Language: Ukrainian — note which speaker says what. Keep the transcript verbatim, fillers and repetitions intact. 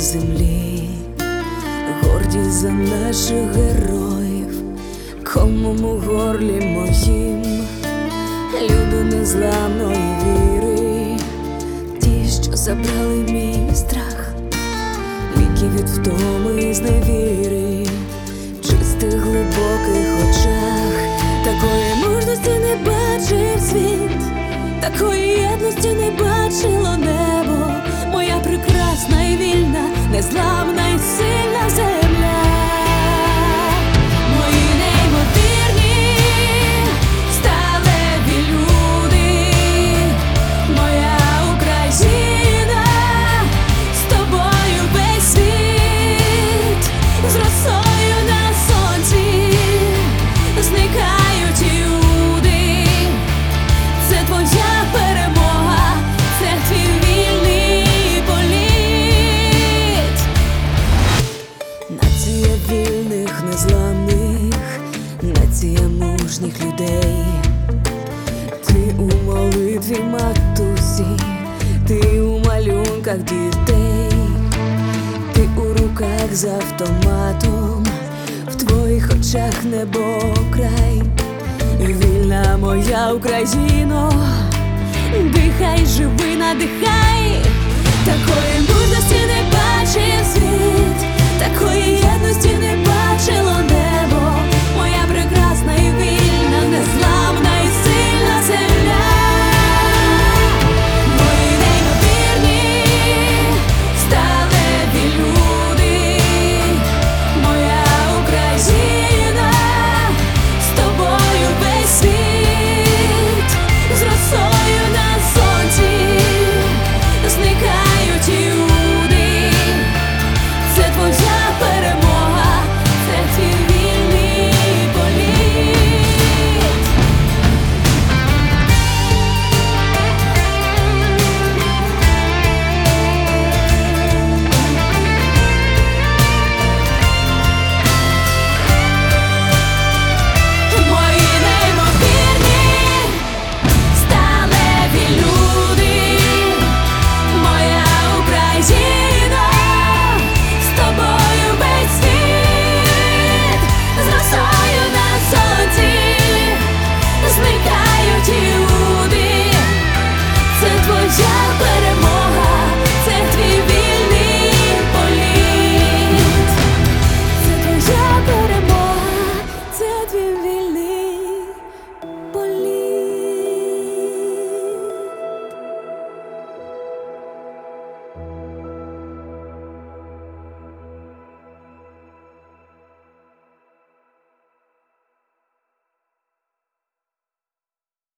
Speaker 1: землі, гордість за наших героїв, комом у горлі моїм, люди незламної віри, ті, що забрали мій страх, віки від втоми і зневіри, в чистих глибоких очах. Такої мужності не бачив світ, такої єдності не бачило небо, моя прекрасна і вільна, незламна і сильна земля. Мої неймовірні, сталеві люди, моя Україна, з тобою весь світ, з росою на сонці зникають люди. Це твоя перемога, це твій вільний політ. Нація вільних, незламних, нація мужніх людей. Ти у молитві матусі, ти у малюнках дітей, ти у руках з автоматом, в твоїх очах небо край. Вільна моя Україно, дихай, живи, надихай.